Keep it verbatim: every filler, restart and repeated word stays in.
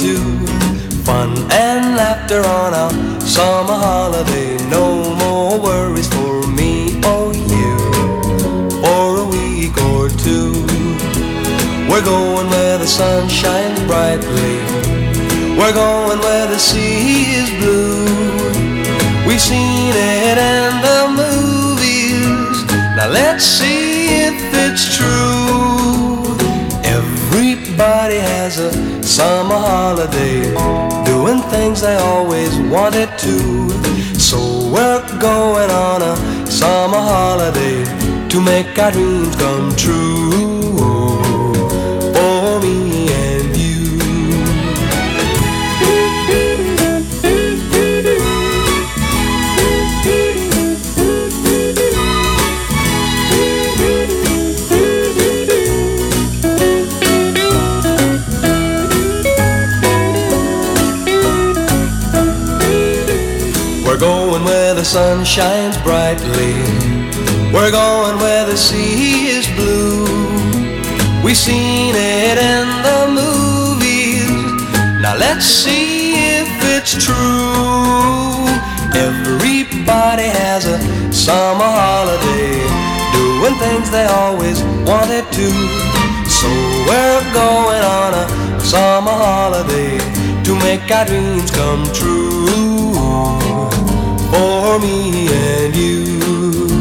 to. Fun and laughter on a summer holiday. No more worries for me or you for a week or two. We're going where the sun shines brightly. We're going where the sea is blue. We've seen it in the movies. Now let's see if it's true. Everybody has a summer holiday, doing things they always wanted to. So we're going on a summer holiday to make our dreams come true. For me and you. We're going where the sun shines brightly. We're going where the sea is blue. We've seen it in the movies. Now let's see if it's true. Everybody has a summer holiday, doing things they always wanted to. So we're going on a summer holiday to make our dreams come true. For me and you.